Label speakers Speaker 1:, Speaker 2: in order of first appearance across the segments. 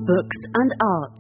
Speaker 1: books and arts.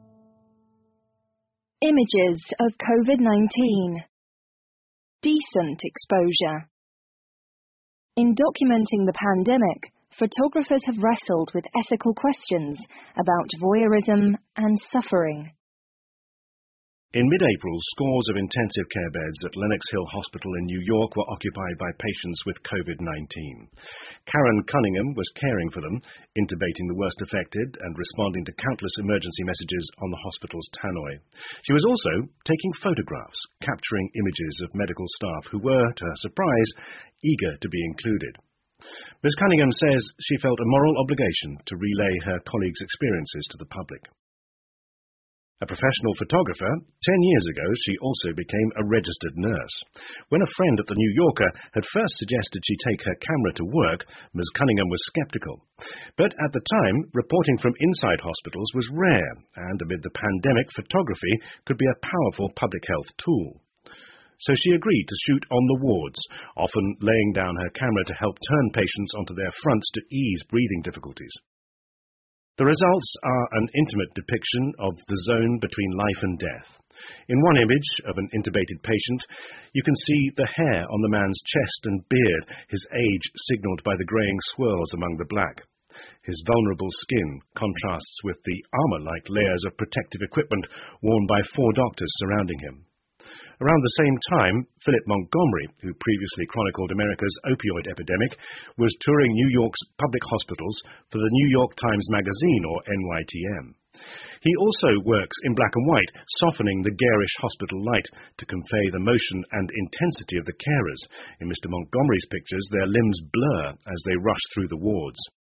Speaker 2: Images of COVID-19. Decent exposure. In documenting the pandemic, photographers have wrestled with ethical questions about voyeurism and suffering.
Speaker 3: In mid-April, scores of intensive care beds at Lenox Hill Hospital in New York were occupied by patients with COVID-19. Karen Cunningham was caring for them, intubating the worst affected and responding to countless emergency messages on the hospital's tannoy. She was also taking photographs, capturing images of medical staff who were, to her surprise, eager to be included. Ms. Cunningham says she felt a moral obligation to relay her colleagues' experiences to the public. A professional photographer, 10 years ago she also became a registered nurse. When a friend at the New Yorker had first suggested she take her camera to work, Ms. Cunningham was sceptical. But at the time, reporting from inside hospitals was rare, and amid the pandemic, photography could be a powerful public health tool. So she agreed to shoot on the wards, often laying down her camera to help turn patients onto their fronts to ease breathing difficulties. The results are an intimate depiction of the zone between life and death. In one image of an intubated patient, you can see the hair on the man's chest and beard, his age signalled by the greying swirls among the black. His vulnerable skin contrasts with the armour-like layers of protective equipment worn by 4 doctors surrounding him. Around the same time, Philip Montgomery, who previously chronicled America's opioid epidemic, was touring New York's public hospitals for the New York Times Magazine, or NYTM. He also works in black and white, softening the garish hospital light to convey the motion and intensity of the carers. In Mr. Montgomery's pictures, their limbs blur as they rush through the wards.